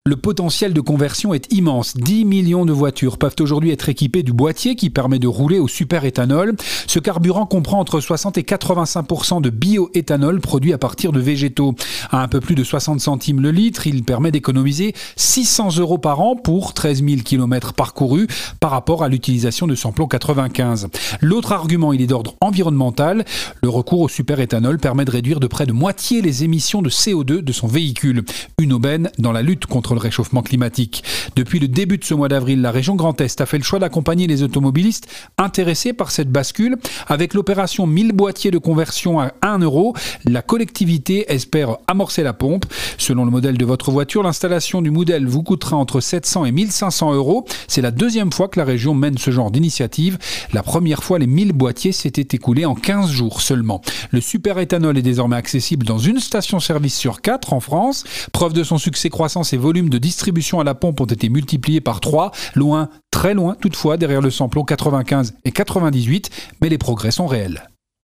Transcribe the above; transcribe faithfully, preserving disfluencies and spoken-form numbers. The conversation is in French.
Le potentiel de conversion est immense. dix millions de voitures peuvent aujourd'hui être équipées du boîtier qui permet de rouler au superéthanol. Ce carburant comprend entre soixante et quatre-vingt-cinq pour cent de bioéthanol produit à partir de végétaux. À un peu plus de soixante centimes le litre, il permet d'économiser six cents euros par an pour treize mille kilomètres parcourus par rapport à l'utilisation de samplon quatre-vingt-quinze. L'autre argument, il est d'ordre environnemental. Le recours au superéthanol permet de réduire de près de moitié les émissions de C O deux de son véhicule. Une aubaine dans la lutte contre le réchauffement climatique. Depuis le début de ce mois d'avril, la région Grand Est a fait le choix d'accompagner les automobilistes intéressés par cette bascule. Avec l'opération mille boîtiers de conversion à un euro, la collectivité espère amorcer la pompe. Selon le modèle de votre voiture, l'installation du modèle vous coûtera entre sept cents et mille cinq cents euros. C'est la deuxième fois que la région mène ce genre d'initiative. La première fois, les mille boîtiers s'étaient écoulés en quinze jours seulement. Le superéthanol est désormais accessible dans une station-service sur quatre en France. Preuve de son succès croissant, ses volumes de distribution à la pompe ont été multipliés par trois. Loin, très loin toutefois, derrière le samplon quatre-vingt-quinze et quatre-vingt-dix-huit, mais les progrès sont réels.